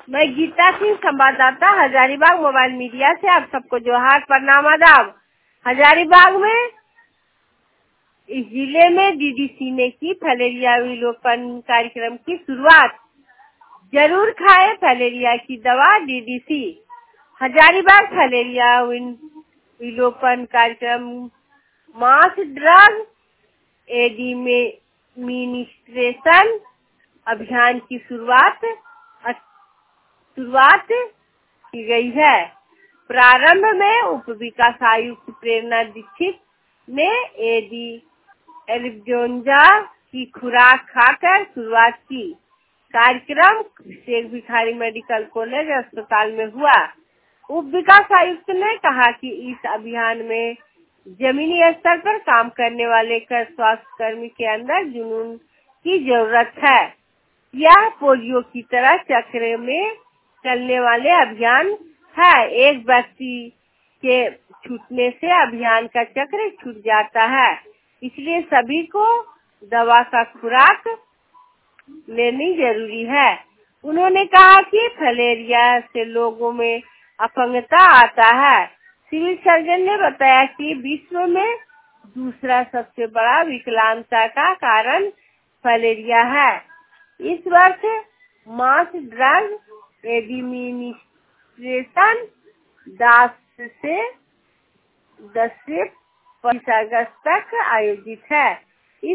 मैं गीता सिंह, संवाददाता, Hazaribagh mobile media से आप सबको जोहार, प्रणाम, आदाब। हजारीबाग में इस जिले में डीडीसी ने की फलेरिया विलोपन कार्यक्रम की शुरुआत। जरूर खाएं फलेरिया की दवा, डीडीसी। हजारीबाग फलेरिया विलोपन कार्यक्रम मास ड्रग एडमिनिस्ट्रेशन अभियान की शुरुआत की गई है। प्रारंभ में उप विकास आयुक्त प्रेरणा दीक्षित ने एलिफेंजा की खुराक खाकर शुरुआत की। कार्यक्रम शेख भिखारी मेडिकल कॉलेज अस्पताल में हुआ। उप विकास आयुक्त ने कहा कि इस अभियान में जमीनी स्तर पर काम करने वाले स्वास्थ्य कर्मी के अंदर जुनून की जरूरत है। यह पोलियो की तरह चक्र में चलने वाले अभियान है। एक व्यक्ति के छूटने से अभियान का चक्र छूट जाता है, इसलिए सभी को दवा का खुराक लेनी जरूरी है। उन्होंने कहा कि फलेरिया से लोगों में अपंगता आता है। सिविल सर्जन ने बताया कि विश्व में दूसरा सबसे बड़ा विकलांगता का कारण फलेरिया है। इस वर्ष मास ड्रग एडमिनिस्ट्रेशन 10 से 25 अगस्त तक आयोजित है।